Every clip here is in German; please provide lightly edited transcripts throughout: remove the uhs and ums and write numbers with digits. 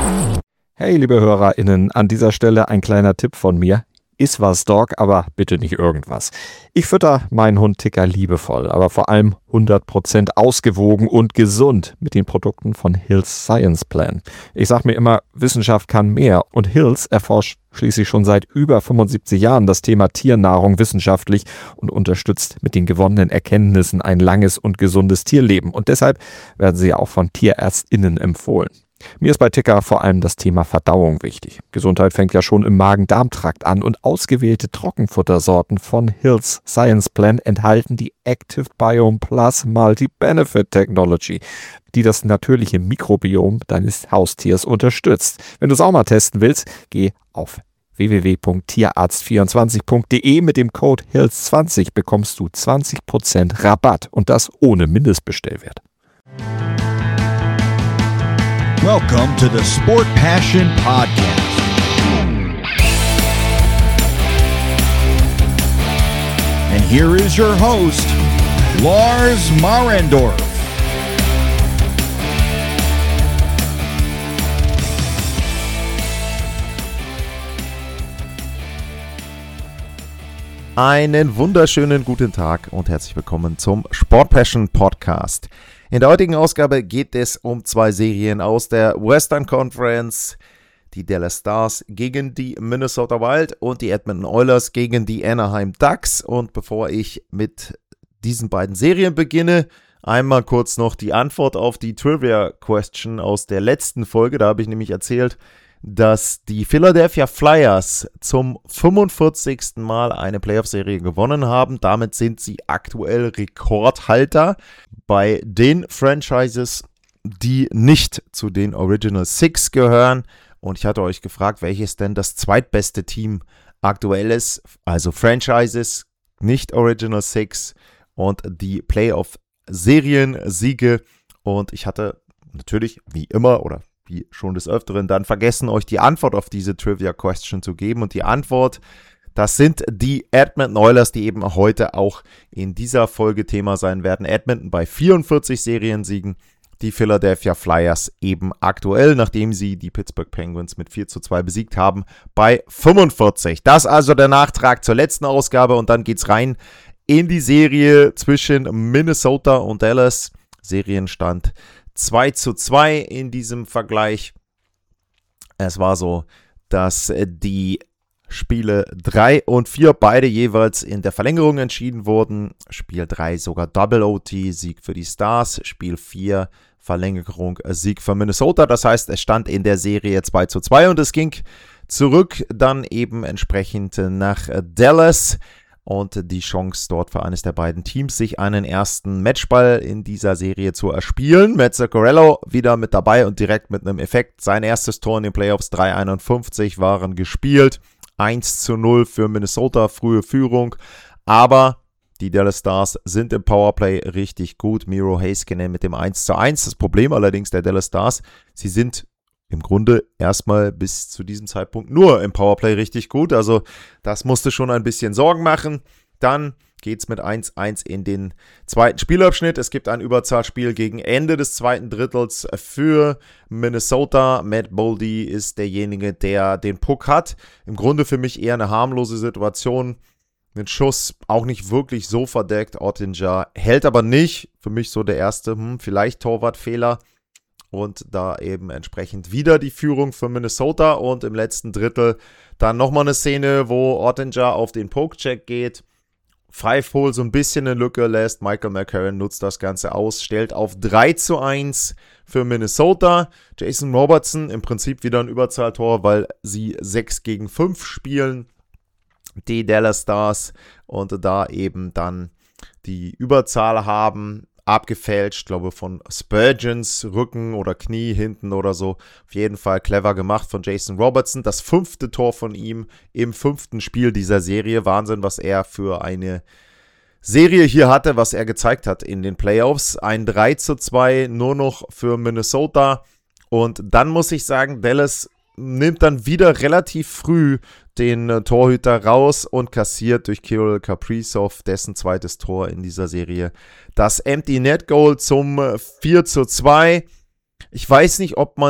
Hey, liebe HörerInnen, an dieser Stelle ein kleiner Tipp von mir. Iss was, Dog, aber bitte nicht irgendwas. Ich fütter meinen Hund Ticker liebevoll, aber vor allem 100% ausgewogen und gesund mit den Produkten von Hill's Science Plan. Ich sag mir immer, Wissenschaft kann mehr und Hill's erforscht schließlich schon seit über 75 Jahren das Thema Tiernahrung wissenschaftlich und unterstützt mit den gewonnenen Erkenntnissen ein langes und gesundes Tierleben. Und deshalb werden sie auch von TierärztInnen empfohlen. Mir ist bei Ticker vor allem das Thema Verdauung wichtig. Gesundheit fängt ja schon im Magen-Darm-Trakt an und ausgewählte Trockenfuttersorten von Hill's Science Plan enthalten die Active Biome Plus Multi-Benefit Technology, die das natürliche Mikrobiom deines Haustiers unterstützt. Wenn du es auch mal testen willst, geh auf www.tierarzt24.de. Mit dem Code HILLS20 bekommst du 20% Rabatt und das ohne Mindestbestellwert. Welcome to the Sport Passion Podcast. And here is your host, Lars Marendorf. Einen wunderschönen guten Tag und herzlich willkommen zum Sport Passion Podcast. In der heutigen Ausgabe geht es um zwei Serien aus der Western Conference. Die Dallas Stars gegen die Minnesota Wild und die Edmonton Oilers gegen die Anaheim Ducks. Und bevor ich mit diesen beiden Serien beginne, einmal kurz noch die Antwort auf die Trivia-Question aus der letzten Folge. Da habe ich nämlich erzählt, dass die Philadelphia Flyers zum 45. Mal eine Playoff-Serie gewonnen haben. Damit sind sie aktuell Rekordhalter bei den Franchises, die nicht zu den Original Six gehören. Und ich hatte euch gefragt, welches denn das zweitbeste Team aktuell ist. Also Franchises, nicht Original Six und die Playoff-Serien-Siege. Und ich hatte natürlich, wie immer oder wie schon des Öfteren, dann vergessen, euch die Antwort auf diese Trivia-Question zu geben. Und die Antwort, das sind die Edmonton Oilers, die eben heute auch in dieser Folge Thema sein werden. Edmonton bei 44 Seriensiegen, die Philadelphia Flyers eben aktuell, nachdem sie die Pittsburgh Penguins mit 4:2 besiegt haben, bei 45. Das also der Nachtrag zur letzten Ausgabe und dann geht's rein in die Serie zwischen Minnesota und Dallas. Serienstand 2:2 in diesem Vergleich. Es war so, dass die Spiele 3 und 4 beide jeweils in der Verlängerung entschieden wurden. Spiel 3 sogar Double OT, Sieg für die Stars. Spiel 4 Verlängerung, Sieg für Minnesota. Das heißt, es stand in der Serie 2:2 und es ging zurück dann eben entsprechend nach Dallas. Und die Chance dort für eines der beiden Teams, sich einen ersten Matchball in dieser Serie zu erspielen. Matt Zuccarello wieder mit dabei und direkt mit einem Effekt. Sein erstes Tor in den Playoffs, 3:51 waren gespielt. 1:0 für Minnesota, frühe Führung. Aber die Dallas Stars sind im Powerplay richtig gut. Miro Heiskanen mit dem 1:1. Das Problem allerdings der Dallas Stars, sie sind im Grunde erstmal bis zu diesem Zeitpunkt nur im Powerplay richtig gut. Also das musste schon ein bisschen Sorgen machen. Dann geht es mit 1:1 in den zweiten Spielabschnitt. Es gibt ein Überzahlspiel gegen Ende des zweiten Drittels für Minnesota. Matt Boldy ist derjenige, der den Puck hat. Im Grunde für mich eher eine harmlose Situation. Den Schuss auch nicht wirklich so verdeckt. Oettinger hält aber nicht. Für mich so der erste, vielleicht Torwartfehler. Und da eben entsprechend wieder die Führung für Minnesota. Und im letzten Drittel dann nochmal eine Szene, wo Oettinger auf den Pokecheck geht. Five-Hole so ein bisschen eine Lücke lässt. Michael McCarron nutzt das Ganze aus, stellt auf 3:1 für Minnesota. Jason Robertson im Prinzip wieder ein Überzahltor, weil sie 6-5 spielen. Die Dallas Stars und da eben dann die Überzahl haben. Abgefälscht, glaube von Spurgeons Rücken oder Knie hinten oder so. Auf jeden Fall clever gemacht von Jason Robertson. Das 5. Tor von ihm im 5. Spiel dieser Serie. Wahnsinn, was er für eine Serie hier hatte, was er gezeigt hat in den Playoffs. Ein 3:2 nur noch für Minnesota. Und dann muss ich sagen, Dallas nimmt dann wieder relativ früh den Torhüter raus und kassiert durch Kirill Kaprizov dessen zweites Tor in dieser Serie das Empty Net Goal zum 4:2. Ich weiß nicht, ob man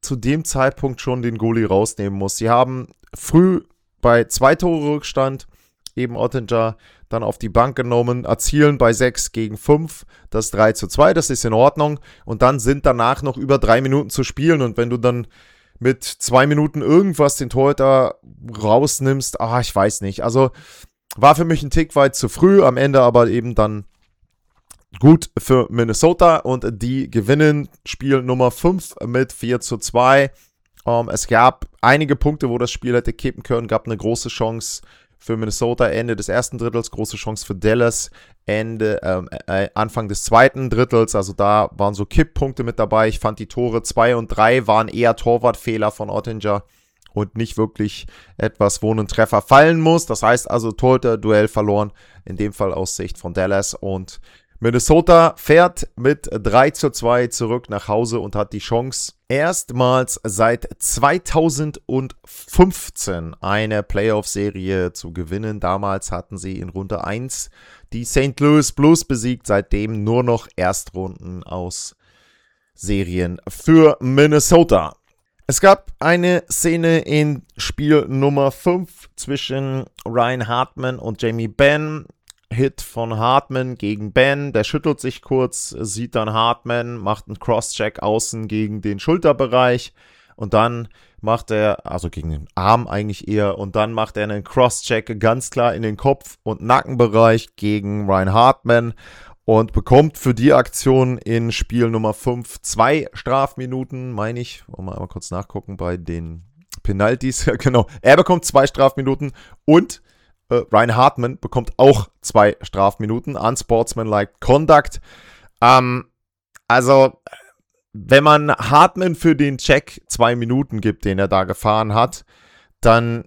zu dem Zeitpunkt schon den Goalie rausnehmen muss. Sie haben früh bei 2 Tore Rückstand eben Oettinger dann auf die Bank genommen, erzielen bei 6-5 das 3-2, das ist in Ordnung. Und dann sind danach noch über 3 Minuten zu spielen. Und wenn du dann mit 2 Minuten irgendwas den Torhüter rausnimmst, ich weiß nicht. Also war für mich ein Tick weit zu früh, am Ende aber eben dann gut für Minnesota und die gewinnen Spiel Nummer 5 mit 4-2. Es gab einige Punkte, wo das Spiel hätte kippen können, gab eine große Chance für Minnesota Ende des ersten Drittels, große Chance für Dallas Anfang des zweiten Drittels, also da waren so Kipppunkte mit dabei. Ich fand die Tore 2 und 3 waren eher Torwartfehler von Oettinger und nicht wirklich etwas, wo ein Treffer fallen muss. Das heißt also Torhüter-Duell verloren, in dem Fall aus Sicht von Dallas, und Minnesota fährt mit 3-2 zurück nach Hause und hat die Chance, erstmals seit 2015 eine Playoff-Serie zu gewinnen. Damals hatten sie in Runde 1 die St. Louis Blues besiegt, seitdem nur noch Erstrunden aus Serien für Minnesota. Es gab eine Szene in Spiel Nummer 5 zwischen Ryan Hartman und Jamie Benn. Hit von Hartman gegen Benn, der schüttelt sich kurz, sieht dann Hartman, macht einen Crosscheck außen gegen den Schulterbereich und dann macht er, also gegen den Arm eigentlich eher, und dann macht er einen Crosscheck ganz klar in den Kopf- und Nackenbereich gegen Ryan Hartman und bekommt für die Aktion in Spiel Nummer 5 2 Strafminuten, meine ich. Wollen wir einmal kurz nachgucken bei den Penalties. Genau, er bekommt 2 Strafminuten und Ryan Hartman bekommt auch 2 Strafminuten. Unsportsmanlike Conduct. Also, wenn man Hartman für den Check 2 Minuten gibt, den er da gefahren hat, dann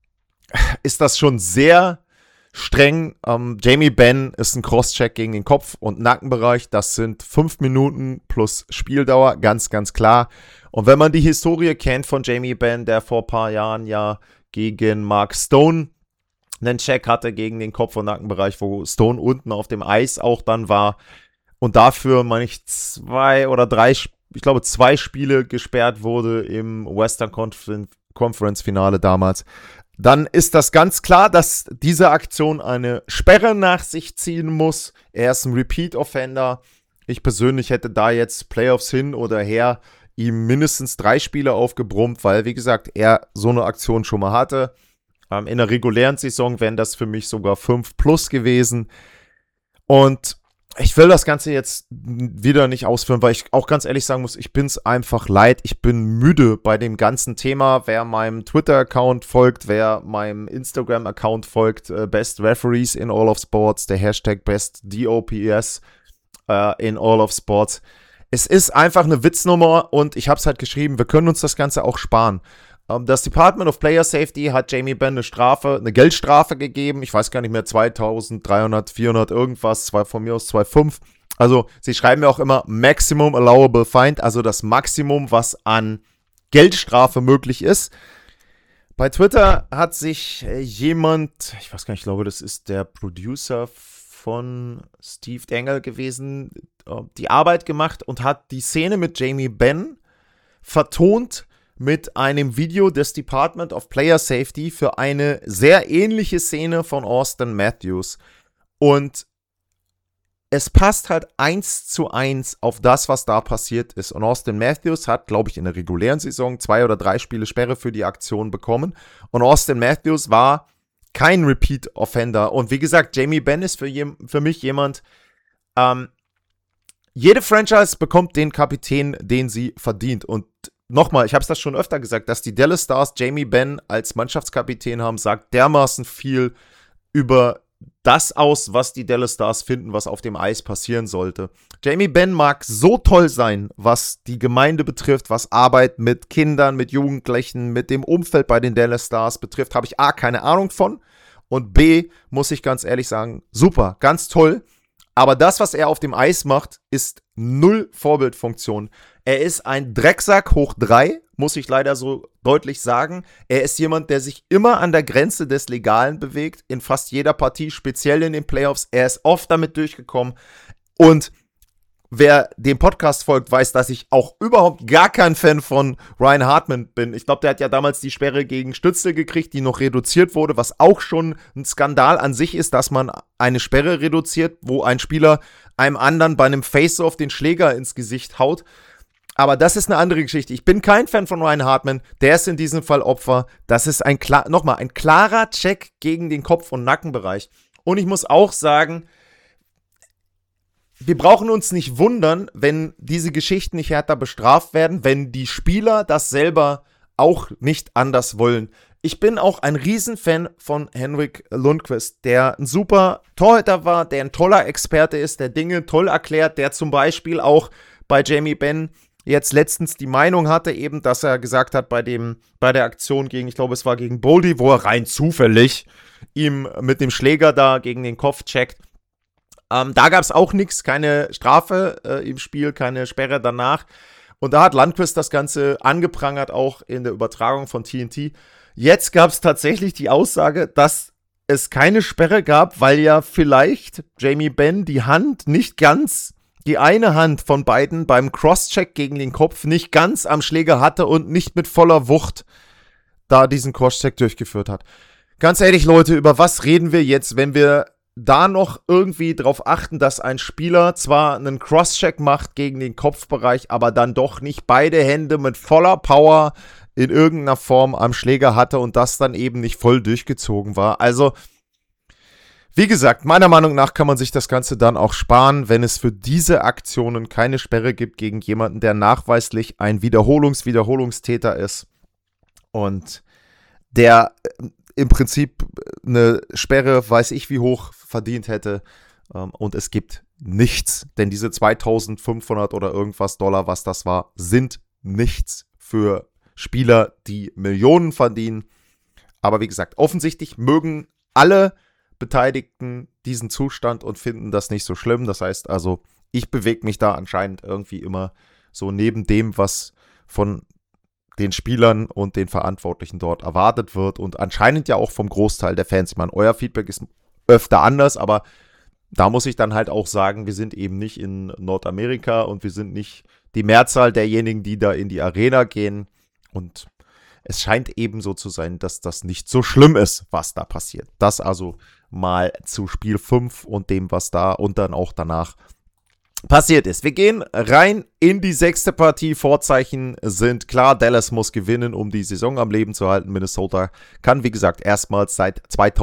ist das schon sehr streng. Jamie Benn ist ein Crosscheck gegen den Kopf- und Nackenbereich. Das sind 5 Minuten plus Spieldauer, ganz, ganz klar. Und wenn man die Historie kennt von Jamie Benn, der vor ein paar Jahren ja gegen Mark Stone einen Check hatte gegen den Kopf- und Nackenbereich, wo Stone unten auf dem Eis auch dann war und dafür, meine ich, 2 oder 3, ich glaube 2 Spiele gesperrt wurde im Western Conference Finale damals, dann ist das ganz klar, dass diese Aktion eine Sperre nach sich ziehen muss. Er ist ein Repeat-Offender. Ich persönlich hätte da jetzt Playoffs hin oder her ihm mindestens 3 Spiele aufgebrummt, weil, wie gesagt, er so eine Aktion schon mal hatte. In der regulären Saison wären das für mich sogar 5+ gewesen. Und ich will das Ganze jetzt wieder nicht ausführen, weil ich auch ganz ehrlich sagen muss, ich bin es einfach leid. Ich bin müde bei dem ganzen Thema. Wer meinem Twitter-Account folgt, wer meinem Instagram-Account folgt, Best Referees in All of Sports, der Hashtag Best DOPS in All of Sports. Es ist einfach eine Witznummer und ich habe es halt geschrieben, wir können uns das Ganze auch sparen. Das Department of Player Safety hat Jamie Benn eine Geldstrafe gegeben. Ich weiß gar nicht mehr, 2.300, 400 irgendwas, von mir aus 2,5. Also sie schreiben ja auch immer Maximum Allowable Fine, also das Maximum, was an Geldstrafe möglich ist. Bei Twitter hat sich jemand, ich weiß gar nicht, ich glaube, das ist der Producer von Steve Dangle gewesen, die Arbeit gemacht und hat die Szene mit Jamie Benn vertont mit einem Video des Department of Player Safety für eine sehr ähnliche Szene von Auston Matthews. Und es passt halt 1:1 auf das, was da passiert ist. Und Auston Matthews hat, glaube ich, in der regulären Saison 2 oder 3 Spiele Sperre für die Aktion bekommen. Und Auston Matthews war kein Repeat-Offender. Und wie gesagt, Jamie Benn ist für mich jemand, jede Franchise bekommt den Kapitän, den sie verdient. Und nochmal, ich habe es das schon öfter gesagt, dass die Dallas Stars Jamie Benn als Mannschaftskapitän haben, sagt dermaßen viel über das aus, was die Dallas Stars finden, was auf dem Eis passieren sollte. Jamie Benn mag so toll sein, was die Gemeinde betrifft, was Arbeit mit Kindern, mit Jugendlichen, mit dem Umfeld bei den Dallas Stars betrifft, habe ich A, keine Ahnung von, und B, muss ich ganz ehrlich sagen, super, ganz toll. Aber das, was er auf dem Eis macht, ist null Vorbildfunktion. Er ist ein Drecksack hoch 3, muss ich leider so deutlich sagen. Er ist jemand, der sich immer an der Grenze des Legalen bewegt, in fast jeder Partie, speziell in den Playoffs. Er ist oft damit durchgekommen. Und wer dem Podcast folgt, weiß, dass ich auch überhaupt gar kein Fan von Ryan Hartman bin. Ich glaube, der hat ja damals die Sperre gegen Stützle gekriegt, die noch reduziert wurde, was auch schon ein Skandal an sich ist, dass man eine Sperre reduziert, wo ein Spieler einem anderen bei einem Face-Off den Schläger ins Gesicht haut. Aber das ist eine andere Geschichte. Ich bin kein Fan von Ryan Hartman. Der ist in diesem Fall Opfer. Das ist ein klarer Check gegen den Kopf- und Nackenbereich. Und ich muss auch sagen, wir brauchen uns nicht wundern, wenn diese Geschichten nicht härter bestraft werden, wenn die Spieler das selber auch nicht anders wollen. Ich bin auch ein Riesenfan von Henrik Lundqvist, der ein super Torhüter war, der ein toller Experte ist, der Dinge toll erklärt, der zum Beispiel auch bei Jamie Benn jetzt letztens die Meinung hatte, eben, dass er gesagt hat, bei der Aktion gegen, ich glaube, es war gegen Boldy, wo er rein zufällig ihm mit dem Schläger da gegen den Kopf checkt. Da gab es auch nichts, keine Strafe im Spiel, keine Sperre danach. Und da hat Lundqvist das Ganze angeprangert, auch in der Übertragung von TNT. Jetzt gab es tatsächlich die Aussage, dass es keine Sperre gab, weil ja vielleicht Jamie Benn die eine Hand von beiden beim Crosscheck gegen den Kopf nicht ganz am Schläger hatte und nicht mit voller Wucht da diesen Crosscheck durchgeführt hat. Ganz ehrlich, Leute, über was reden wir jetzt, wenn wir da noch irgendwie drauf achten, dass ein Spieler zwar einen Crosscheck macht gegen den Kopfbereich, aber dann doch nicht beide Hände mit voller Power in irgendeiner Form am Schläger hatte und das dann eben nicht voll durchgezogen war. Also, wie gesagt, meiner Meinung nach kann man sich das Ganze dann auch sparen, wenn es für diese Aktionen keine Sperre gibt gegen jemanden, der nachweislich ein Wiederholungstäter ist und der im Prinzip eine Sperre, weiß ich wie hoch, verdient hätte. Und es gibt nichts, denn diese 2.500 oder irgendwas $, was das war, sind nichts für Spieler, die Millionen verdienen. Aber wie gesagt, offensichtlich mögen alle Beteiligten diesen Zustand und finden das nicht so schlimm. Das heißt also, ich bewege mich da anscheinend irgendwie immer so neben dem, was von den Spielern und den Verantwortlichen dort erwartet wird und anscheinend ja auch vom Großteil der Fans. Ich meine, euer Feedback ist öfter anders, aber da muss ich dann halt auch sagen, wir sind eben nicht in Nordamerika und wir sind nicht die Mehrzahl derjenigen, die da in die Arena gehen und es scheint eben so zu sein, dass das nicht so schlimm ist, was da passiert. Das also mal zu Spiel 5 und dem, was da und dann auch danach passiert ist. Wir gehen rein in die 6. Partie. Vorzeichen sind klar. Dallas muss gewinnen, um die Saison am Leben zu halten. Minnesota kann, wie gesagt, erstmals seit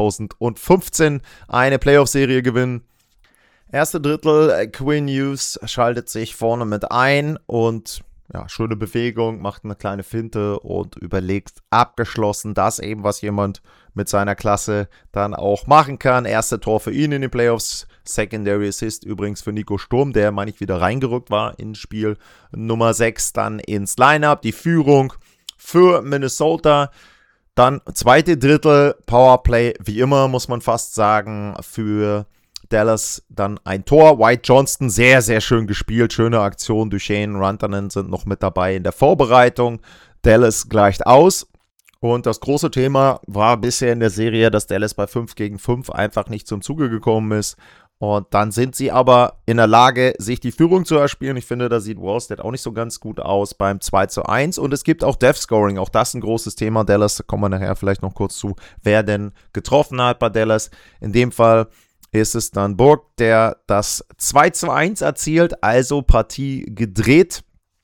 2015 eine Playoff-Serie gewinnen. Erste Drittel, Quinn Hughes schaltet sich vorne mit ein und ja, schöne Bewegung, macht eine kleine Finte und überlegt abgeschlossen das eben, was jemand mit seiner Klasse dann auch machen kann. Erste Tor für ihn in den Playoffs. Secondary Assist übrigens für Nico Sturm, der, meine ich, wieder reingerückt war ins Spiel Nummer 6, dann ins Lineup. Die Führung für Minnesota. Dann zweite Drittel, Powerplay, wie immer, muss man fast sagen, für Dallas dann ein Tor. White Johnston, sehr, sehr schön gespielt. Schöne Aktion. Duchesne, Rantanen sind noch mit dabei in der Vorbereitung. Dallas gleicht aus. Und das große Thema war bisher in der Serie, dass Dallas bei 5-5 einfach nicht zum Zuge gekommen ist. Und dann sind sie aber in der Lage, sich die Führung zu erspielen. Ich finde, da sieht Wallstead auch nicht so ganz gut aus beim 2-1. Und es gibt auch Death Scoring. Auch das ein großes Thema. Dallas, da kommen wir nachher vielleicht noch kurz zu, wer denn getroffen hat bei Dallas. In dem Fall ist es dann Burke, der das 2-1 erzielt, also Partie gedreht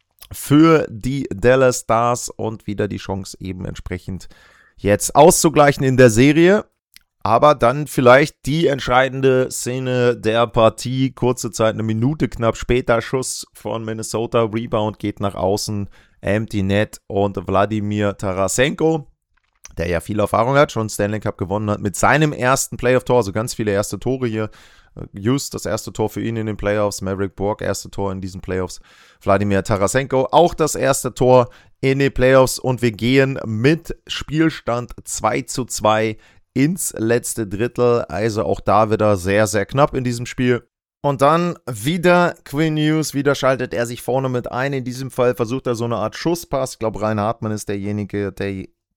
für die Dallas Stars und wieder die Chance eben entsprechend jetzt auszugleichen in der Serie. Aber dann vielleicht die entscheidende Szene der Partie, kurze Zeit, eine Minute knapp später, Schuss von Minnesota, Rebound geht nach außen, Empty Net und Wladimir Tarasenko, der ja viel Erfahrung hat, schon Stanley Cup gewonnen hat, mit seinem ersten Playoff-Tor, also ganz viele erste Tore hier. Hughes, das erste Tor für ihn in den Playoffs, Maverick Bourque, erste Tor in diesen Playoffs, Wladimir Tarasenko, auch das erste Tor in den Playoffs und wir gehen mit Spielstand 2-2 ins letzte Drittel, also auch da wieder sehr, sehr knapp in diesem Spiel. Und dann wieder Quinn Hughes, wieder schaltet er sich vorne mit ein. In diesem Fall versucht er so eine Art Schusspass. Ich glaube, Ryan Hartman ist derjenige, der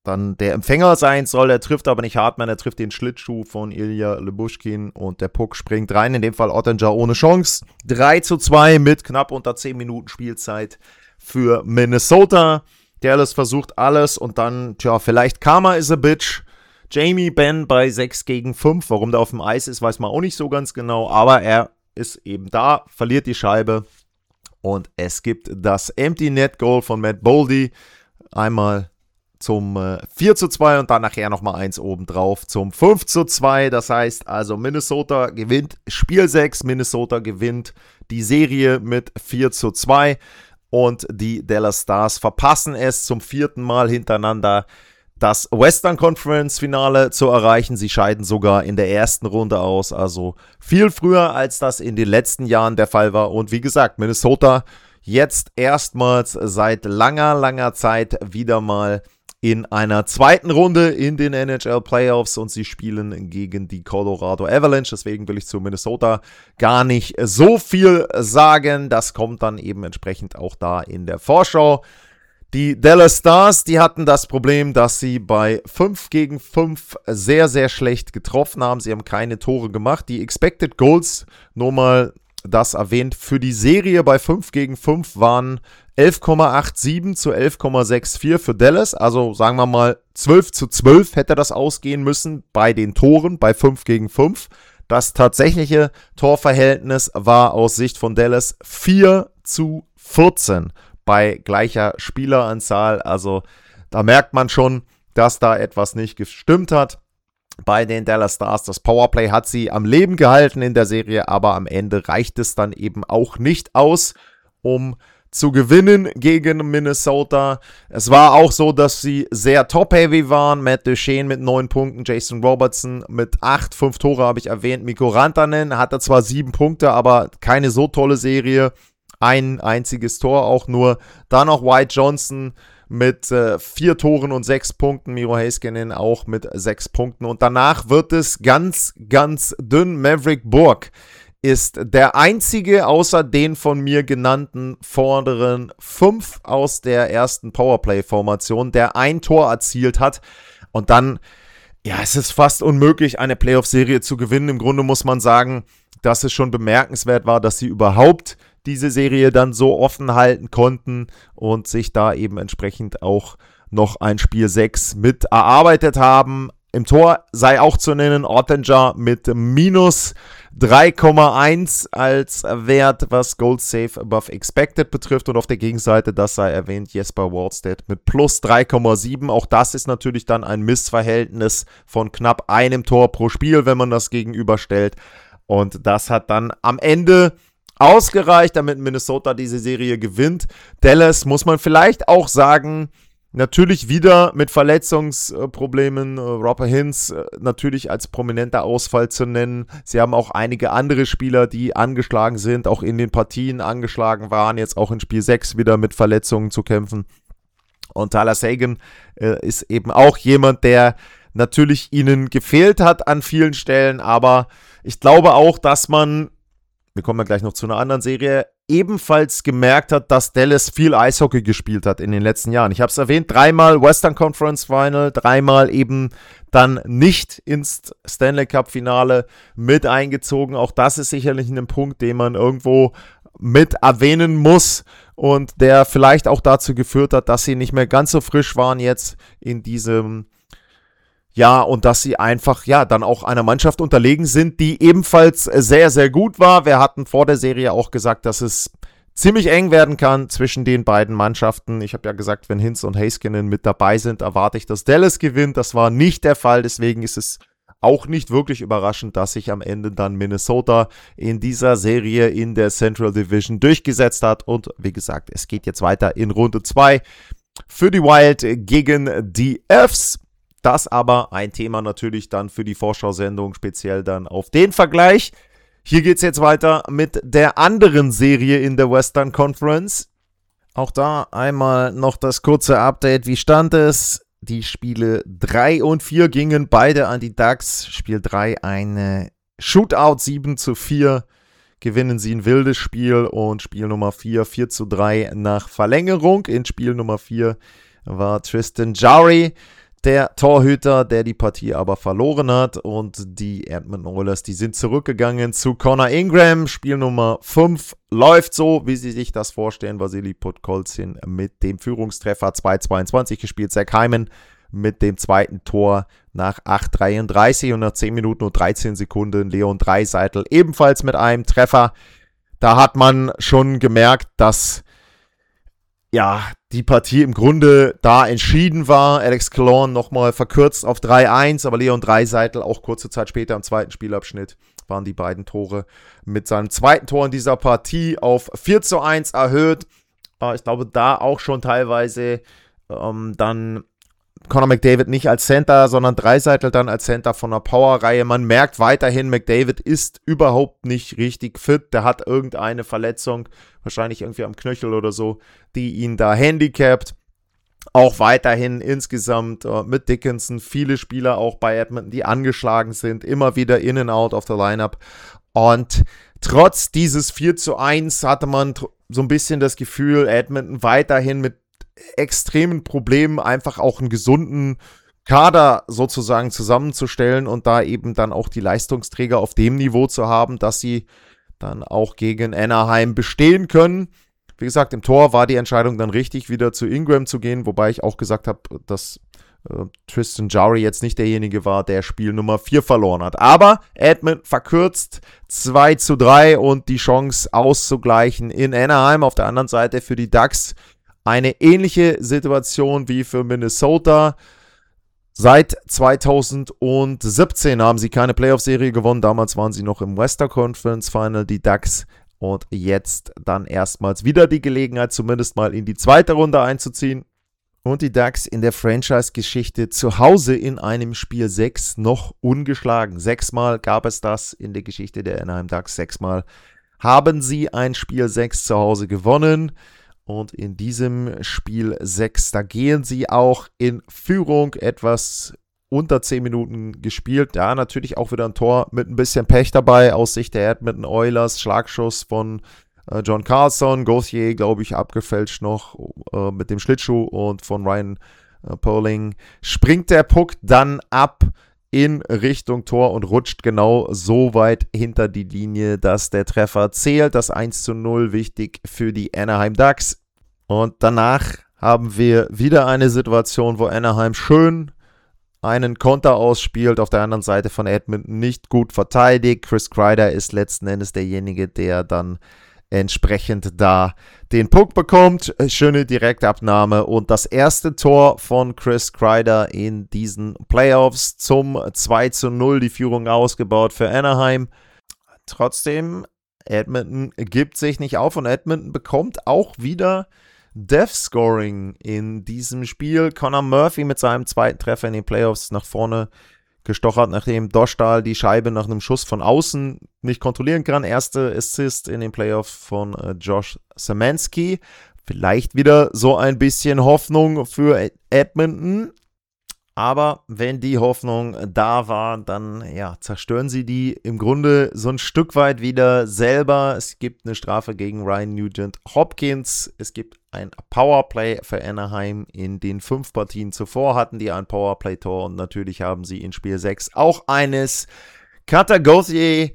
dann der Empfänger sein soll. Er trifft aber nicht Hartman, er trifft den Schlittschuh von Ilya Lyubushkin und der Puck springt rein. In dem Fall Oettinger ohne Chance. 3:2 mit knapp unter 10 Minuten Spielzeit für Minnesota. Dallas versucht alles und dann, vielleicht Karma is a bitch. Jamie Benn bei 6-5. Warum der auf dem Eis ist, weiß man auch nicht so ganz genau, aber er ist eben da, verliert die Scheibe und es gibt das Empty Net Goal von Matt Boldy. Einmal zum 4:2 und dann nachher nochmal eins obendrauf zum 5:2. Das heißt also, Minnesota gewinnt Spiel 6, Minnesota gewinnt die Serie mit 4:2 und die Dallas Stars verpassen es zum 4. Mal hintereinander, das Western Conference Finale zu erreichen. Sie scheiden sogar in der ersten Runde aus, also viel früher, als das in den letzten Jahren der Fall war. Und wie gesagt, Minnesota jetzt erstmals seit langer, langer Zeit wieder mal in einer zweiten Runde in den NHL Playoffs und sie spielen gegen die Colorado Avalanche. Deswegen will ich zu Minnesota gar nicht so viel sagen. Das kommt dann eben entsprechend auch da in der Vorschau. Die Dallas Stars, die hatten das Problem, dass sie bei 5-5 sehr, sehr schlecht getroffen haben. Sie haben keine Tore gemacht. Die Expected Goals, nur mal das erwähnt, für die Serie bei 5-5 waren 11,87 zu 11,64 für Dallas. Also sagen wir mal 12:12 hätte das ausgehen müssen bei den Toren bei 5-5. Das tatsächliche Torverhältnis war aus Sicht von Dallas 4:14 bei gleicher Spieleranzahl. Also da merkt man schon, dass da etwas nicht gestimmt hat bei den Dallas Stars. Das Powerplay hat sie am Leben gehalten in der Serie, aber am Ende reicht es dann eben auch nicht aus, um zu gewinnen gegen Minnesota. Es war auch so, dass sie sehr top-heavy waren. Matt Duchene mit 9 Punkten, Jason Robertson mit 8, 5 Tore habe ich erwähnt. Mikko Rantanen hatte zwar 7 Punkte, aber keine so tolle Serie. Ein einziges Tor auch nur. Dann noch Wyatt Johnston mit 4 Toren und 6 Punkten. Miro Heiskanen auch mit 6 Punkten. Und danach wird es ganz, ganz dünn. Maverick Bourque ist der einzige außer den von mir genannten vorderen 5 aus der ersten Powerplay-Formation, der ein Tor erzielt hat. Und dann, es ist fast unmöglich, eine Playoff-Serie zu gewinnen. Im Grunde muss man sagen, dass es schon bemerkenswert war, dass sie überhaupt diese Serie dann so offen halten konnten und sich da eben entsprechend auch noch ein Spiel 6 mit erarbeitet haben. Im Tor sei auch zu nennen Oettinger mit minus 3,1 als Wert, was Goal Save Above Expected betrifft. Und auf der Gegenseite, das sei erwähnt, Jesper Wallstedt mit plus 3,7. Auch das ist natürlich dann ein Missverhältnis von knapp einem Tor pro Spiel, wenn man das gegenüberstellt. Und das hat dann am Ende ausgereicht, damit Minnesota diese Serie gewinnt. Dallas, muss man vielleicht auch sagen, natürlich wieder mit Verletzungsproblemen. Robert Hintz natürlich als prominenter Ausfall zu nennen. Sie haben auch einige andere Spieler, die angeschlagen sind, auch in den Partien angeschlagen waren, jetzt auch in Spiel 6 wieder mit Verletzungen zu kämpfen. Und Tyler Seguin ist eben auch jemand, der natürlich ihnen gefehlt hat an vielen Stellen, aber ich glaube auch, dass man, wir kommen ja gleich noch zu einer anderen Serie, ebenfalls gemerkt hat, dass Dallas viel Eishockey gespielt hat in den letzten Jahren. Ich habe es erwähnt, 3-mal Western Conference Final, 3-mal eben dann nicht ins Stanley Cup Finale mit eingezogen. Auch das ist sicherlich ein Punkt, den man irgendwo mit erwähnen muss und der vielleicht auch dazu geführt hat, dass sie nicht mehr ganz so frisch waren jetzt in diesem und dass sie einfach, dann auch einer Mannschaft unterlegen sind, die ebenfalls sehr, sehr gut war. Wir hatten vor der Serie auch gesagt, dass es ziemlich eng werden kann zwischen den beiden Mannschaften. Ich habe ja gesagt, wenn Hintz und Heiskanen mit dabei sind, erwarte ich, dass Dallas gewinnt. Das war nicht der Fall, deswegen ist es auch nicht wirklich überraschend, dass sich am Ende dann Minnesota in dieser Serie in der Central Division durchgesetzt hat. Und wie gesagt, es geht jetzt weiter in Runde 2 für die Wild gegen die Fs. Das aber ein Thema natürlich dann für die Vorschau-Sendung, speziell dann auf den Vergleich. Hier geht es jetzt weiter mit der anderen Serie in der Western Conference. Auch da einmal noch das kurze Update. Wie stand es? Die Spiele 3 und 4 gingen beide an die Ducks. Spiel 3 eine Shootout 7:4. Gewinnen sie ein wildes Spiel und Spiel Nummer 4 4:3 nach Verlängerung. In Spiel Nummer 4 war Tristan Jarry der Torhüter, der die Partie aber verloren hat. Und die Edmonton Oilers, die sind zurückgegangen zu Connor Ingram. Spiel Nummer 5 läuft so, wie sie sich das vorstellen. Vasily Podkolzin mit dem Führungstreffer 2:22 gespielt. Zach Hyman mit dem zweiten Tor nach 8:33 und nach 10 Minuten und 13 Sekunden Leon Draisaitl ebenfalls mit einem Treffer. Da hat man schon gemerkt, dass die Partie im Grunde da entschieden war. Alex Killorn nochmal verkürzt auf 3:1, aber Leon Draisaitl auch kurze Zeit später im zweiten Spielabschnitt waren die beiden Tore mit seinem zweiten Tor in dieser Partie auf 4:1 erhöht. Ich glaube, da auch schon teilweise dann Connor McDavid nicht als Center, sondern Draisaitl dann als Center von der Powerreihe. Man merkt weiterhin, McDavid ist überhaupt nicht richtig fit. Der hat irgendeine Verletzung, wahrscheinlich irgendwie am Knöchel oder so, die ihn da handicapt. Auch weiterhin insgesamt mit Dickinson viele Spieler auch bei Edmonton, die angeschlagen sind, immer wieder in and out of the lineup. Und trotz dieses 4:1 hatte man so ein bisschen das Gefühl, Edmonton weiterhin mit extremen Problemen einfach auch einen gesunden Kader sozusagen zusammenzustellen und da eben dann auch die Leistungsträger auf dem Niveau zu haben, dass sie dann auch gegen Anaheim bestehen können. Wie gesagt, im Tor war die Entscheidung dann richtig, wieder zu Ingram zu gehen, wobei ich auch gesagt habe, dass Tristan Jarry jetzt nicht derjenige war, der Spiel Nummer 4 verloren hat. Aber Edmonton verkürzt 2:3 und die Chance auszugleichen in Anaheim. Auf der anderen Seite für die Ducks eine ähnliche Situation wie für Minnesota. Seit 2017 haben sie keine Playoff-Serie gewonnen. Damals waren sie noch im Western Conference Final, die Ducks. Und jetzt dann erstmals wieder die Gelegenheit, zumindest mal in die zweite Runde einzuziehen. Und die Ducks in der Franchise-Geschichte zu Hause in einem Spiel 6 noch ungeschlagen. 6-mal gab es das in der Geschichte der Anaheim Ducks. 6-mal haben sie ein Spiel 6 zu Hause gewonnen. Und in diesem Spiel 6, da gehen sie auch in Führung, etwas unter 10 Minuten gespielt. Ja, natürlich auch wieder ein Tor mit ein bisschen Pech dabei aus Sicht der Edmonton Oilers. Schlagschuss von John Carlson, Gauthier, glaube ich, abgefälscht noch mit dem Schlittschuh und von Ryan Poehling springt der Puck dann ab in Richtung Tor und rutscht genau so weit hinter die Linie, dass der Treffer zählt. Das 1:0 wichtig für die Anaheim Ducks. Und danach haben wir wieder eine Situation, wo Anaheim schön einen Konter ausspielt, auf der anderen Seite von Edmonton nicht gut verteidigt. Chris Kreider ist letzten Endes derjenige, der dann entsprechend da den Puck bekommt. Schöne Direktabnahme und das erste Tor von Chris Kreider in diesen Playoffs zum 2:0, die Führung ausgebaut für Anaheim. Trotzdem, Edmonton gibt sich nicht auf und Edmonton bekommt auch wieder Death Scoring in diesem Spiel. Connor Murphy mit seinem zweiten Treffer in den Playoffs nach vorne gestochert, nachdem Dostal die Scheibe nach einem Schuss von außen nicht kontrollieren kann. Erste Assist in den Playoffs von Josh Szymanski. Vielleicht wieder so ein bisschen Hoffnung für Edmonton. Aber wenn die Hoffnung da war, dann zerstören sie die im Grunde so ein Stück weit wieder selber. Es gibt eine Strafe gegen Ryan Nugent-Hopkins. Es gibt ein Powerplay für Anaheim. In den 5 Partien zuvor hatten die ein Powerplay-Tor und natürlich haben sie in Spiel 6 auch eines. Cutter Gauthier,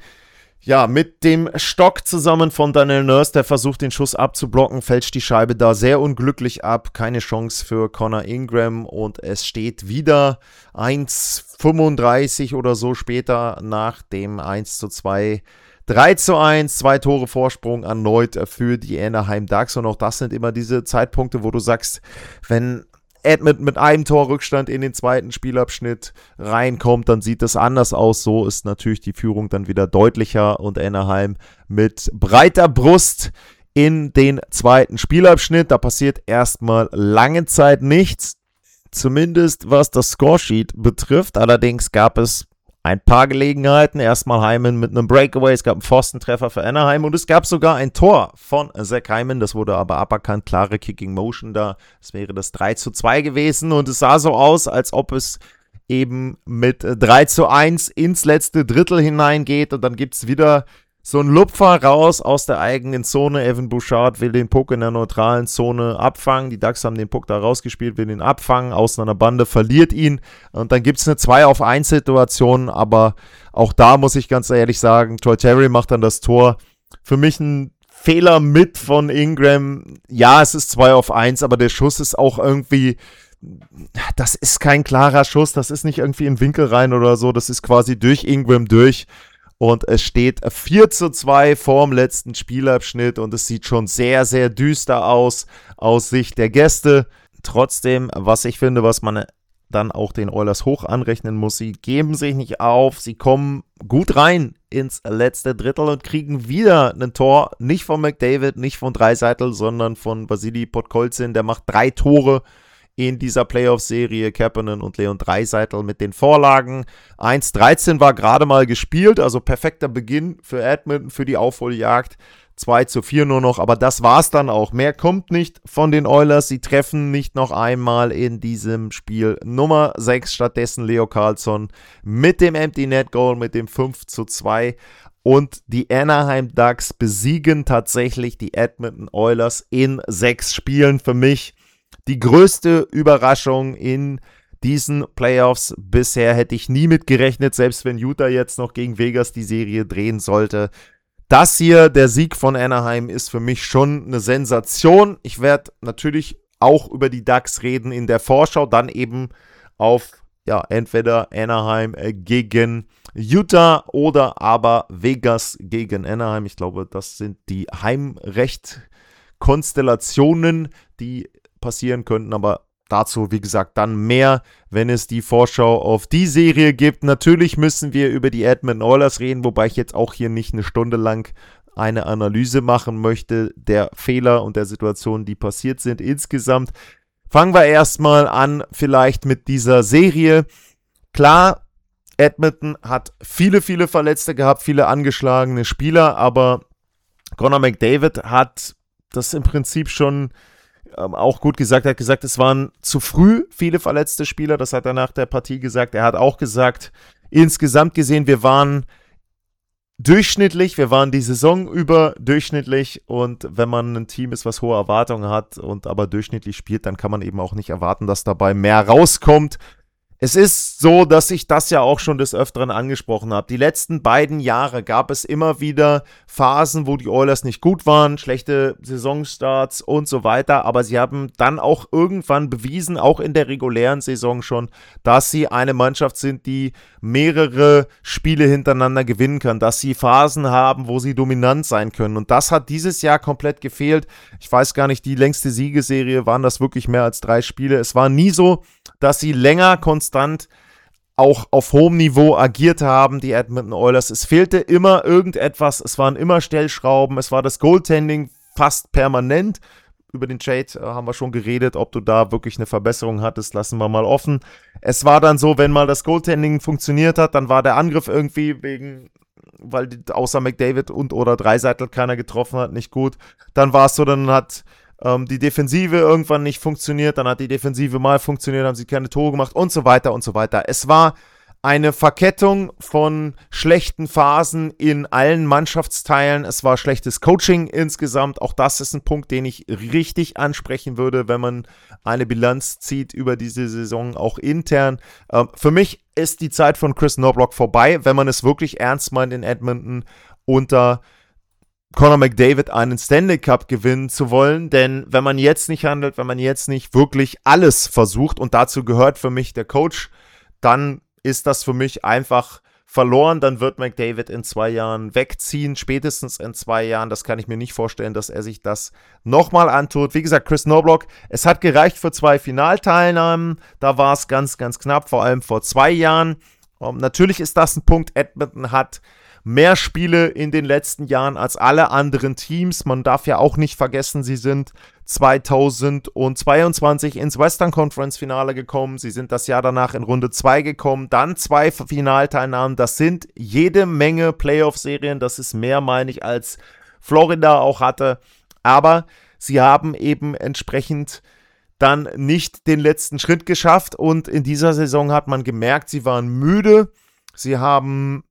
mit dem Stock zusammen von Daniel Nurse, der versucht den Schuss abzublocken, fälscht die Scheibe da sehr unglücklich ab. Keine Chance für Connor Ingram und es steht wieder 1:35 oder so später nach dem 1:2. 3:1, 2 Tore Vorsprung erneut für die Anaheim Ducks und auch das sind immer diese Zeitpunkte, wo du sagst, wenn Edmonton mit einem Torrückstand in den zweiten Spielabschnitt reinkommt, dann sieht es anders aus. So ist natürlich die Führung dann wieder deutlicher und Anaheim mit breiter Brust in den zweiten Spielabschnitt. Da passiert erstmal lange Zeit nichts, zumindest was das Scoresheet betrifft. Allerdings gab es ein paar Gelegenheiten. Erstmal Hyman mit einem Breakaway, es gab einen Pfostentreffer für Anaheim und es gab sogar ein Tor von Zach Hyman, das wurde aber aberkannt, klare Kicking Motion da. Das wäre das 3:2 gewesen und es sah so aus, als ob es eben mit 3:1 ins letzte Drittel hineingeht und dann gibt es wieder So ein Lupfer raus aus der eigenen Zone. Evan Bouchard will den Puck in der neutralen Zone abfangen. Die Ducks haben den Puck da rausgespielt, will ihn abfangen. Aus einer Bande verliert ihn. Und dann gibt es eine 2-auf-1-Situation. Aber auch da muss ich ganz ehrlich sagen, Troy Terry macht dann das Tor. Für mich ein Fehler mit von Ingram. Ja, es ist 2-auf-1, aber der Schuss ist auch irgendwie... Das ist kein klarer Schuss. Das ist nicht irgendwie im Winkel rein oder so. Das ist quasi durch Ingram durch. Und es steht 4-2 vorm letzten Spielabschnitt und es sieht schon sehr, sehr düster aus Sicht der Gäste. Trotzdem, was ich finde, was man dann auch den Oilers hoch anrechnen muss, sie geben sich nicht auf, sie kommen gut rein ins letzte Drittel und kriegen wieder ein Tor, nicht von McDavid, nicht von Draisaitl, sondern von Vasily Podkolzin, der macht 3 Tore in dieser Playoff-Serie. Kapanen und Leon Draisaitl mit den Vorlagen. 1:13 war gerade mal gespielt, also perfekter Beginn für Edmonton, für die Aufholjagd. 2:4 nur noch, aber das war's dann auch. Mehr kommt nicht von den Oilers. Sie treffen nicht noch einmal in diesem Spiel Nummer 6. Stattdessen Leo Carlsson mit dem Empty Net Goal, mit dem 5:2. Und die Anaheim Ducks besiegen tatsächlich die Edmonton Oilers in 6 Spielen. Für mich die größte Überraschung in diesen Playoffs bisher. Hätte ich nie mit gerechnet, selbst wenn Utah jetzt noch gegen Vegas die Serie drehen sollte. Das hier, der Sieg von Anaheim, ist für mich schon eine Sensation. Ich werde natürlich auch über die Ducks reden in der Vorschau, dann eben auf entweder Anaheim gegen Utah oder aber Vegas gegen Anaheim. Ich glaube, das sind die Heimrecht-Konstellationen, die passieren könnten, aber dazu, wie gesagt, dann mehr, wenn es die Vorschau auf die Serie gibt. Natürlich müssen wir über die Edmonton Oilers reden, wobei ich jetzt auch hier nicht eine Stunde lang eine Analyse machen möchte der Fehler und der Situationen, die passiert sind insgesamt. Fangen wir erstmal an, vielleicht mit dieser Serie. Klar, Edmonton hat viele, viele Verletzte gehabt, viele angeschlagene Spieler, aber Connor McDavid hat das im Prinzip schon auch gut gesagt. Er hat gesagt, es waren zu früh viele verletzte Spieler. Das hat er nach der Partie gesagt. Er hat auch gesagt, insgesamt gesehen, wir waren durchschnittlich, wir waren die Saison über durchschnittlich und wenn man ein Team ist, was hohe Erwartungen hat und aber durchschnittlich spielt, dann kann man eben auch nicht erwarten, dass dabei mehr rauskommt. Es ist so, dass ich das ja auch schon des Öfteren angesprochen habe. Die letzten beiden Jahre gab es immer wieder Phasen, wo die Oilers nicht gut waren, schlechte Saisonstarts und so weiter, aber sie haben dann auch irgendwann bewiesen, auch in der regulären Saison schon, dass sie eine Mannschaft sind, die mehrere Spiele hintereinander gewinnen kann, dass sie Phasen haben, wo sie dominant sein können und das hat dieses Jahr komplett gefehlt. Ich weiß gar nicht, die längste Siegesserie, waren das wirklich mehr als 3 Spiele? Es war nie so, dass sie länger konstant auch auf hohem Niveau agiert haben, die Edmonton Oilers. Es fehlte immer irgendetwas, es waren immer Stellschrauben, es war das Goaltending fast permanent. Über den Trade haben wir schon geredet, ob du da wirklich eine Verbesserung hattest, lassen wir mal offen. Es war dann so, wenn mal das Goaltending funktioniert hat, dann war der Angriff irgendwie weil außer McDavid und oder Draisaitl keiner getroffen hat, nicht gut. Dann war es so, dann hat die Defensive irgendwann nicht funktioniert, dann hat die Defensive mal funktioniert, haben sie keine Tore gemacht und so weiter und so weiter. Es war eine Verkettung von schlechten Phasen in allen Mannschaftsteilen. Es war schlechtes Coaching insgesamt. Auch das ist ein Punkt, den ich richtig ansprechen würde, wenn man eine Bilanz zieht über diese Saison, auch intern. Für mich ist die Zeit von Chris Knoblauch vorbei, wenn man es wirklich ernst meint in Edmonton unter Connor McDavid einen Stanley Cup gewinnen zu wollen, denn wenn man jetzt nicht handelt, wenn man jetzt nicht wirklich alles versucht und dazu gehört für mich der Coach, dann ist das für mich einfach verloren, dann wird McDavid in 2 Jahren wegziehen, spätestens in 2 Jahren, das kann ich mir nicht vorstellen, dass er sich das nochmal antut. Wie gesagt, Chris Knoblauch, es hat gereicht für 2 Finalteilnahmen, da war es ganz, ganz knapp, vor allem vor 2 Jahren. Natürlich ist das ein Punkt, Edmonton hat mehr Spiele in den letzten Jahren als alle anderen Teams. Man darf ja auch nicht vergessen, sie sind 2022 ins Western Conference Finale gekommen. Sie sind das Jahr danach in Runde 2 gekommen. Dann 2 Finalteilnahmen. Das sind jede Menge Playoff-Serien. Das ist mehr, meine ich, als Florida auch hatte. Aber sie haben eben entsprechend dann nicht den letzten Schritt geschafft. Und in dieser Saison hat man gemerkt, sie waren müde. Sie haben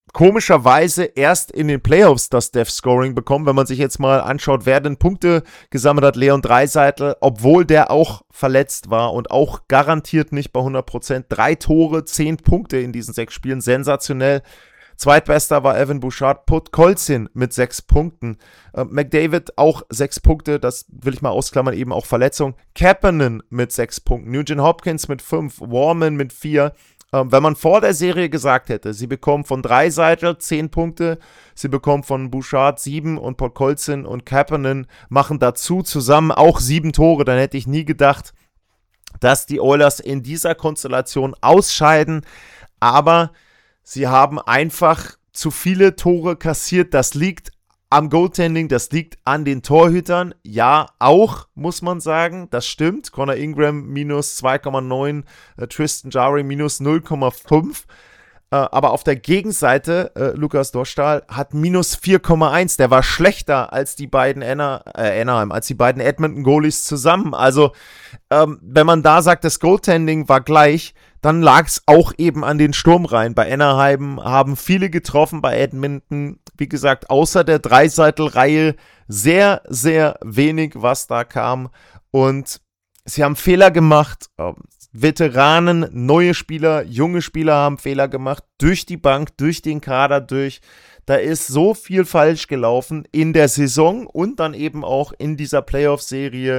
komischerweise erst in den Playoffs das Death-Scoring bekommen, wenn man sich jetzt mal anschaut, wer denn Punkte gesammelt hat. Leon Draisaitl, obwohl der auch verletzt war und auch garantiert nicht bei 100%. 3 Tore, 10 Punkte in diesen 6 Spielen, sensationell. Zweitbester war Evan Bouchard, Podkolzin mit 6 Punkten. McDavid auch 6 Punkte, das will ich mal ausklammern, eben auch Verletzung. Kapanen mit 6 Punkten, Nugent Hopkins mit 5, Warman mit 4. Wenn man vor der Serie gesagt hätte, sie bekommen von Draisaitl 10 Punkte, sie bekommen von Bouchard 7 und Podkolzin und Kapanen machen dazu zusammen auch 7 Tore, dann hätte ich nie gedacht, dass die Oilers in dieser Konstellation ausscheiden, aber sie haben einfach zu viele Tore kassiert. Das liegt am Goaltending, das liegt an den Torhütern. Ja, auch, muss man sagen, das stimmt. Connor Ingram minus 2,9, Tristan Jarry minus 0,5. Aber auf der Gegenseite, Lukas Dostal hat minus 4,1. Der war schlechter als die beiden Anaheim, als die beiden Edmonton-Goalies zusammen. Also, wenn man da sagt, das Goaltending war gleich, dann lag es auch eben an den Sturmreihen. Bei Anaheim haben viele getroffen, bei Edmonton, wie gesagt, außer der Draisaitl-Reihe sehr, sehr wenig, was da kam. Und sie haben Fehler gemacht. Veteranen, neue Spieler, junge Spieler haben Fehler gemacht. Durch die Bank, durch den Kader, durch. Da ist so viel falsch gelaufen in der Saison und dann eben auch in dieser Playoff-Serie.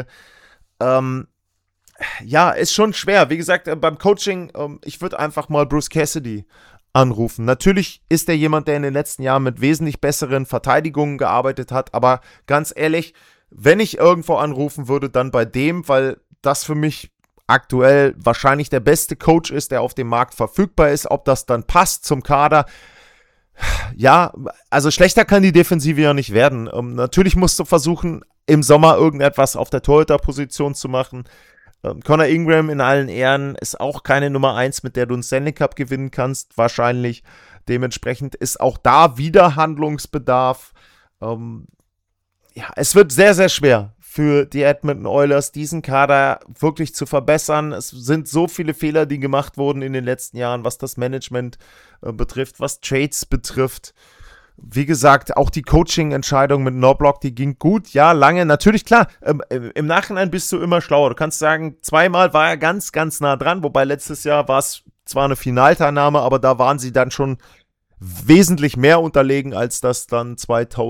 Ja, ist schon schwer. Wie gesagt, beim Coaching, ich würde einfach mal Bruce Cassidy anrufen. Natürlich ist er jemand, der in den letzten Jahren mit wesentlich besseren Verteidigungen gearbeitet hat, aber ganz ehrlich, wenn ich irgendwo anrufen würde, dann bei dem, weil das für mich aktuell wahrscheinlich der beste Coach ist, der auf dem Markt verfügbar ist. Ob das dann passt zum Kader, ja, also schlechter kann die Defensive ja nicht werden. Natürlich musst du versuchen, im Sommer irgendetwas auf der Torhüterposition zu machen. Connor Ingram in allen Ehren ist auch keine Nummer 1, mit der du einen Stanley Cup gewinnen kannst, wahrscheinlich. Dementsprechend ist auch da wieder Handlungsbedarf. Ja, es wird sehr, sehr schwer für die Edmonton Oilers, diesen Kader wirklich zu verbessern. Es sind so viele Fehler, die gemacht wurden in den letzten Jahren, was das Management betrifft, was Trades betrifft. Wie gesagt, auch die Coaching-Entscheidung mit Knobloch, die ging gut, ja, lange. Natürlich, klar, im Nachhinein bist du immer schlauer. Du kannst sagen, zweimal war er ganz, ganz nah dran, wobei letztes Jahr war es zwar eine Finalteilnahme, aber da waren sie dann schon wesentlich mehr unterlegen, als das dann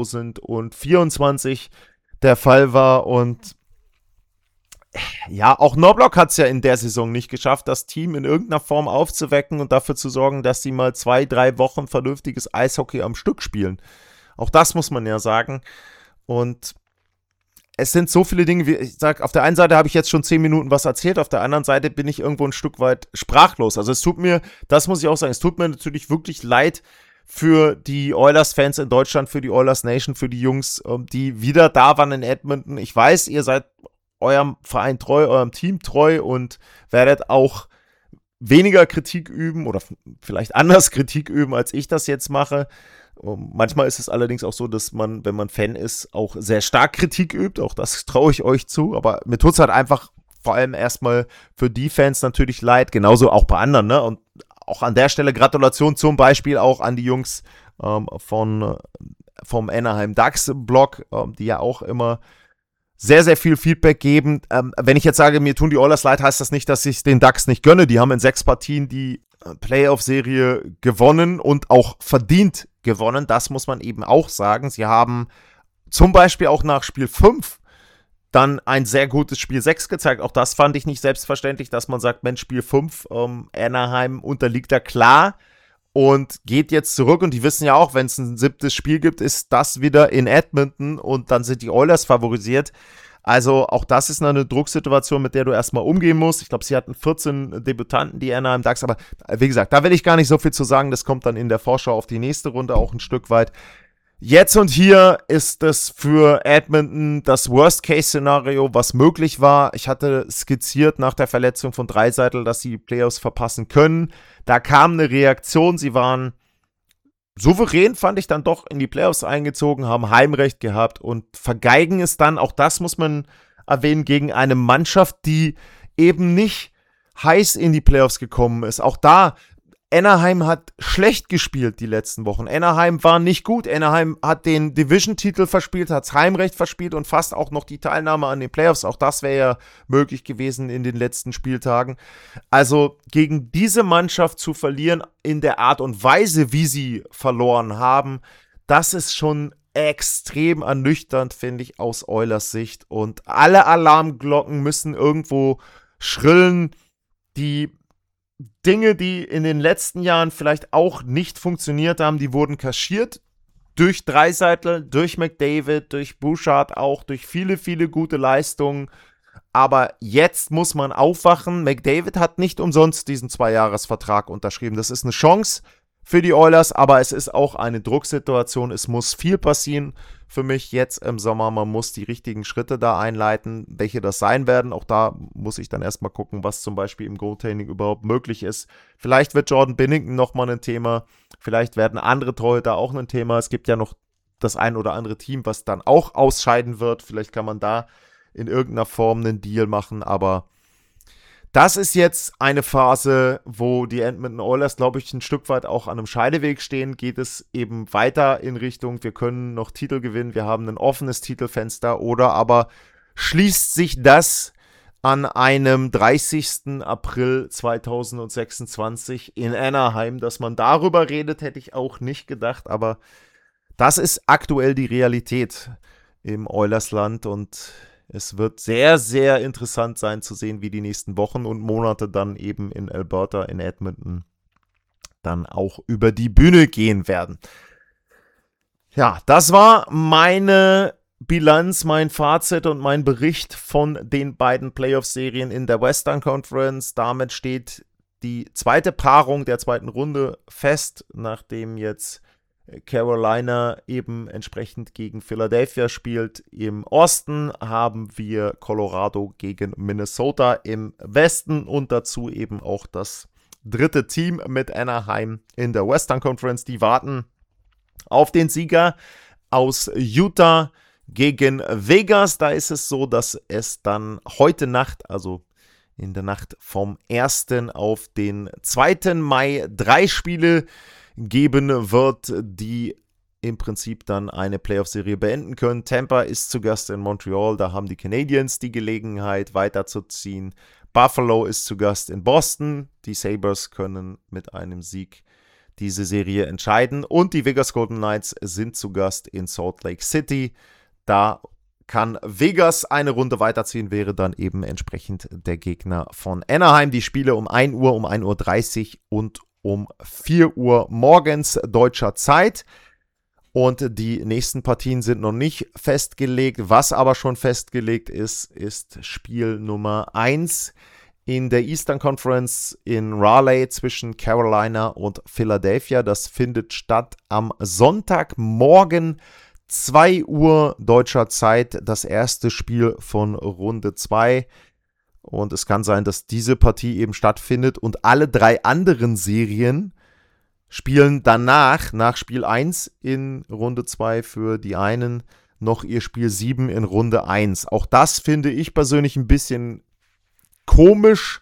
2024 der Fall war. Und ja, auch Knobloch hat es ja in der Saison nicht geschafft, das Team in irgendeiner Form aufzuwecken und dafür zu sorgen, dass sie mal 2-3 Wochen vernünftiges Eishockey am Stück spielen. Auch das muss man ja sagen. Und es sind so viele Dinge, wie ich sage, auf der einen Seite habe ich jetzt schon 10 Minuten was erzählt, auf der anderen Seite bin ich irgendwo ein Stück weit sprachlos. Also es tut mir, das muss ich auch sagen, es tut mir natürlich wirklich leid für die Oilers-Fans in Deutschland, für die Oilers Nation, für die Jungs, die wieder da waren in Edmonton. Ich weiß, ihr seid eurem Verein treu, eurem Team treu und werdet auch weniger Kritik üben oder vielleicht anders Kritik üben, als ich das jetzt mache. Manchmal ist es allerdings auch so, dass man, wenn man Fan ist, auch sehr stark Kritik übt. Auch das traue ich euch zu. Aber mir tut es halt einfach vor allem erstmal für die Fans natürlich leid. Genauso auch bei anderen, ne? Und auch an der Stelle Gratulation zum Beispiel auch an die Jungs vom Anaheim Ducks-Blog, die ja auch immer sehr, sehr viel Feedback geben. Wenn ich jetzt sage, mir tun die Oilers leid, heißt das nicht, dass ich den Ducks nicht gönne. Die haben in 6 Partien die Playoff-Serie gewonnen und auch verdient gewonnen. Das muss man eben auch sagen. Sie haben zum Beispiel auch nach Spiel 5 dann ein sehr gutes Spiel 6 gezeigt. Auch das fand ich nicht selbstverständlich, dass man sagt, Mensch, Spiel 5, Anaheim unterliegt da klar und geht jetzt zurück. Und die wissen ja auch, wenn es ein 7. Spiel gibt, ist das wieder in Edmonton und dann sind die Oilers favorisiert. Also auch das ist eine Drucksituation, mit der du erstmal umgehen musst. Ich glaube, sie hatten 14 Debütanten, die Anaheim Ducks. Aber wie gesagt, da will ich gar nicht so viel zu sagen. Das kommt dann in der Vorschau auf die nächste Runde auch ein Stück weit. Jetzt und hier ist es für Edmonton das Worst-Case-Szenario, was möglich war. Ich hatte skizziert nach der Verletzung von Draisaitl, dass sie die Playoffs verpassen können. Da kam eine Reaktion. Sie waren souverän, fand ich, dann doch in die Playoffs eingezogen, haben Heimrecht gehabt und vergeigen es dann, auch das muss man erwähnen, gegen eine Mannschaft, die eben nicht heiß in die Playoffs gekommen ist. Auch da Anaheim hat schlecht gespielt die letzten Wochen. Anaheim war nicht gut. Anaheim hat den Division-Titel verspielt, hat das Heimrecht verspielt und fast auch noch die Teilnahme an den Playoffs. Auch das wäre ja möglich gewesen in den letzten Spieltagen. Also gegen diese Mannschaft zu verlieren in der Art und Weise, wie sie verloren haben, das ist schon extrem ernüchternd, finde ich, aus Oilers Sicht. Und alle Alarmglocken müssen irgendwo schrillen. Die Dinge, die in den letzten Jahren vielleicht auch nicht funktioniert haben, die wurden kaschiert. Durch Draisaitl, durch McDavid, durch Bouchard auch, durch viele, viele gute Leistungen. Aber jetzt muss man aufwachen. McDavid hat nicht umsonst diesen 2-Jahres-Vertrag unterschrieben. Das ist eine Chance für die Oilers, aber es ist auch eine Drucksituation. Es muss viel passieren für mich jetzt im Sommer. Man muss die richtigen Schritte da einleiten, welche das sein werden. Auch da muss ich dann erstmal gucken, was zum Beispiel im Goaltending überhaupt möglich ist. Vielleicht wird Jordan Binnington nochmal ein Thema. Vielleicht werden andere Torhüter auch ein Thema. Es gibt ja noch das ein oder andere Team, was dann auch ausscheiden wird. Vielleicht kann man da in irgendeiner Form einen Deal machen, aber das ist jetzt eine Phase, wo die Edmonton Oilers, glaube ich, ein Stück weit auch an einem Scheideweg stehen. Geht es eben weiter in Richtung, wir können noch Titel gewinnen, wir haben ein offenes Titelfenster, oder aber schließt sich das an einem 30. April 2026 in Anaheim, dass man darüber redet, hätte ich auch nicht gedacht, aber das ist aktuell die Realität im Oilersland und es wird sehr, sehr interessant sein zu sehen, wie die nächsten Wochen und Monate dann eben in Alberta, in Edmonton, dann auch über die Bühne gehen werden. Ja, das war meine Bilanz, mein Fazit und mein Bericht von den beiden Playoff-Serien in der Western Conference. Damit steht die zweite Paarung der zweiten Runde fest, nachdem jetzt Carolina eben entsprechend gegen Philadelphia spielt. Im Osten haben wir Colorado gegen Minnesota im Westen und dazu eben auch das dritte Team mit Anaheim in der Western Conference. Die warten auf den Sieger aus Utah gegen Vegas. Da ist es so, dass es dann heute Nacht, also in der Nacht vom 1. auf den 2. Mai 3 Spiele geben wird, die im Prinzip dann eine Playoff-Serie beenden können. Tampa ist zu Gast in Montreal, da haben die Canadiens die Gelegenheit weiterzuziehen. Buffalo ist zu Gast in Boston, die Sabres können mit einem Sieg diese Serie entscheiden und die Vegas Golden Knights sind zu Gast in Salt Lake City. Da kann Vegas eine Runde weiterziehen, wäre dann eben entsprechend der Gegner von Anaheim. Die Spiele um 1 Uhr, um 1:30 Uhr und um 4 Uhr morgens deutscher Zeit. Und die nächsten Partien sind noch nicht festgelegt. Was aber schon festgelegt ist, ist Spiel Nummer 1 in der Eastern Conference in Raleigh zwischen Carolina und Philadelphia. Das findet statt am Sonntagmorgen 2 Uhr deutscher Zeit. Das erste Spiel von Runde 2. Und es kann sein, dass diese Partie eben stattfindet und alle 3 anderen Serien spielen danach, nach Spiel 1 in Runde 2 für die einen, noch ihr Spiel 7 in Runde 1. Auch das finde ich persönlich ein bisschen komisch,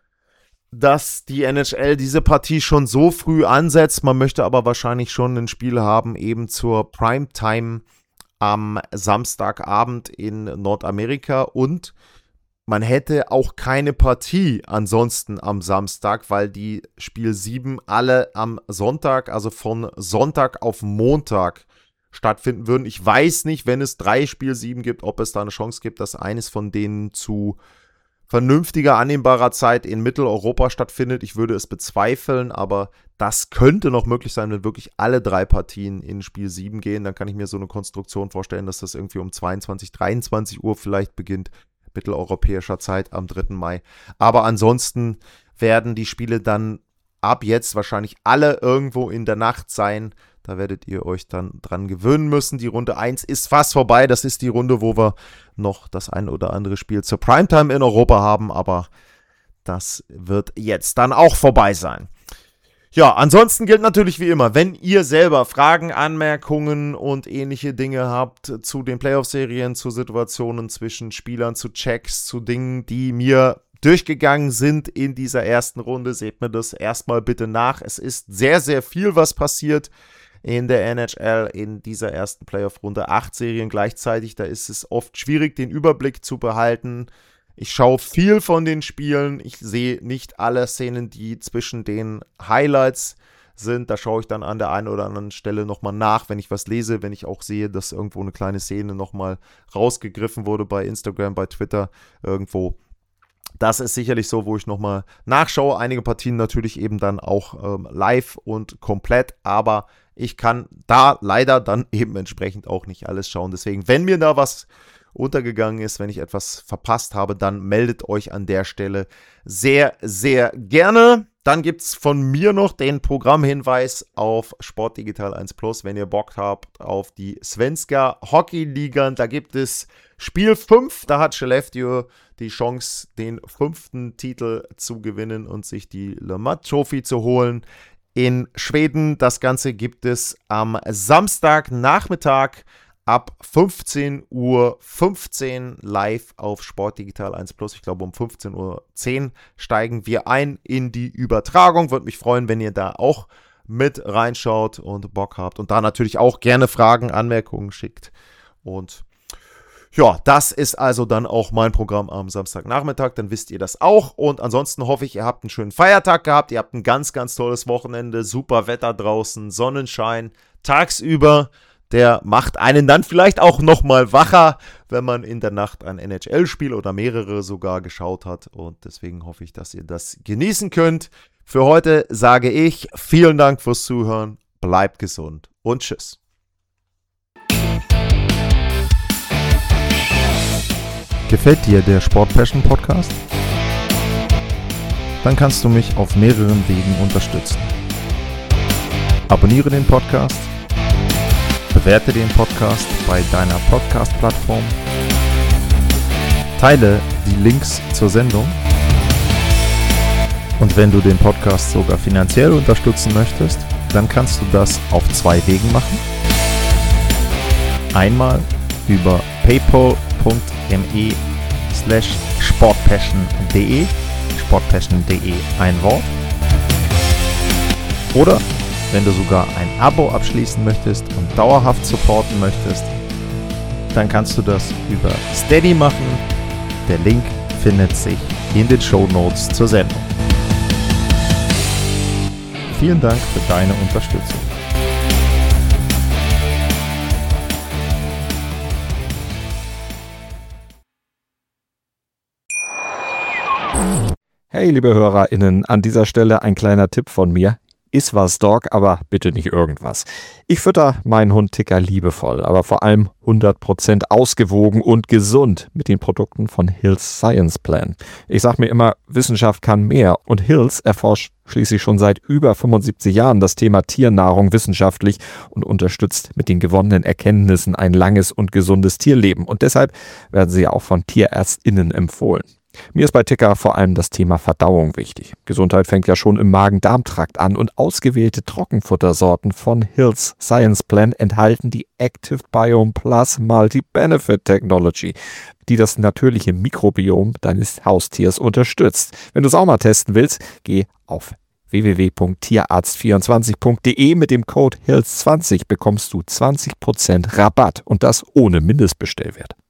dass die NHL diese Partie schon so früh ansetzt. Man möchte aber wahrscheinlich schon ein Spiel haben, eben zur Primetime am Samstagabend in Nordamerika und man hätte auch keine Partie ansonsten am Samstag, weil die Spiel 7 alle am Sonntag, also von Sonntag auf Montag stattfinden würden. Ich weiß nicht, wenn es 3 Spiel 7 gibt, ob es da eine Chance gibt, dass eines von denen zu vernünftiger, annehmbarer Zeit in Mitteleuropa stattfindet. Ich würde es bezweifeln, aber das könnte noch möglich sein, wenn wirklich alle 3 Partien in Spiel 7 gehen. Dann kann ich mir so eine Konstruktion vorstellen, dass das irgendwie um 22, 23 Uhr vielleicht beginnt. Mitteleuropäischer Zeit am 3. Mai. Aber ansonsten werden die Spiele dann ab jetzt wahrscheinlich alle irgendwo in der Nacht sein. Da werdet ihr euch dann dran gewöhnen müssen. Die Runde 1 ist fast vorbei. Das ist die Runde, wo wir noch das ein oder andere Spiel zur Primetime in Europa haben. Aber das wird jetzt dann auch vorbei sein. Ja, ansonsten gilt natürlich wie immer, wenn ihr selber Fragen, Anmerkungen und ähnliche Dinge habt zu den Playoff-Serien, zu Situationen zwischen Spielern, zu Checks, zu Dingen, die mir durchgegangen sind in dieser ersten Runde. Seht mir das erstmal bitte nach. Es ist sehr, sehr viel, was passiert in der NHL in dieser ersten Playoff-Runde. 8 Serien gleichzeitig, da ist es oft schwierig, den Überblick zu behalten. Ich schaue viel von den Spielen. Ich sehe nicht alle Szenen, die zwischen den Highlights sind. Da schaue ich dann an der einen oder anderen Stelle nochmal nach, wenn ich was lese, wenn ich auch sehe, dass irgendwo eine kleine Szene nochmal rausgegriffen wurde bei Instagram, bei Twitter, irgendwo. Das ist sicherlich so, wo ich nochmal nachschaue. Einige Partien natürlich eben dann auch live und komplett, aber ich kann da leider dann eben entsprechend auch nicht alles schauen. Deswegen, wenn mir da was untergegangen ist, wenn ich etwas verpasst habe, dann meldet euch an der Stelle sehr, sehr gerne. Dann gibt es von mir noch den Programmhinweis auf Sportdigital 1 Plus, wenn ihr Bock habt auf die Svenska Hockey-Ligan. Da gibt es Spiel 5, da hat Skellefteå die Chance, den 5. Titel zu gewinnen und sich die Le Mat Trophy zu holen in Schweden. Das Ganze gibt es am Samstagnachmittag ab 15:15 Uhr live auf Sportdigital 1 Plus. Ich glaube, um 15:10 Uhr steigen wir ein in die Übertragung. Würde mich freuen, wenn ihr da auch mit reinschaut und Bock habt. Und da natürlich auch gerne Fragen, Anmerkungen schickt. Und ja, das ist also dann auch mein Programm am Samstagnachmittag. Dann wisst ihr das auch. Und ansonsten hoffe ich, ihr habt einen schönen Feiertag gehabt. Ihr habt ein ganz, ganz tolles Wochenende. Super Wetter draußen, Sonnenschein tagsüber. Der macht einen dann vielleicht auch nochmal wacher, wenn man in der Nacht ein NHL-Spiel oder mehrere sogar geschaut hat. Und deswegen hoffe ich, dass ihr das genießen könnt. Für heute sage ich vielen Dank fürs Zuhören. Bleibt gesund und tschüss. Gefällt dir der Sport Passion Podcast? Dann kannst du mich auf mehreren Wegen unterstützen. Abonniere den Podcast, bewerte den Podcast bei deiner Podcast-Plattform, teile die Links zur Sendung und wenn du den Podcast sogar finanziell unterstützen möchtest, dann kannst du das auf 2 Wegen machen. Einmal über paypal.me/sportpassion.de, sportpassion.de ein Wort. Oder wenn du sogar ein Abo abschließen möchtest und dauerhaft supporten möchtest, dann kannst du das über Steady machen. Der Link findet sich in den Shownotes zur Sendung. Vielen Dank für deine Unterstützung. Hey, liebe HörerInnen, an dieser Stelle ein kleiner Tipp von mir. Iss was, Dog, aber bitte nicht irgendwas. Ich fütter meinen Hund Ticker liebevoll, aber vor allem 100% ausgewogen und gesund mit den Produkten von Hill's Science Plan. Ich sag mir immer, Wissenschaft kann mehr und Hill's erforscht schließlich schon seit über 75 Jahren das Thema Tiernahrung wissenschaftlich und unterstützt mit den gewonnenen Erkenntnissen ein langes und gesundes Tierleben. Und deshalb werden sie auch von TierärztInnen empfohlen. Mir ist bei Ticker vor allem das Thema Verdauung wichtig. Gesundheit fängt ja schon im Magen-Darm-Trakt an und ausgewählte Trockenfuttersorten von Hill's Science Plan enthalten die Active Biome Plus Multi-Benefit Technology, die das natürliche Mikrobiom deines Haustiers unterstützt. Wenn du es auch mal testen willst, geh auf www.tierarzt24.de. Mit dem Code HILLS20 bekommst du 20% Rabatt und das ohne Mindestbestellwert.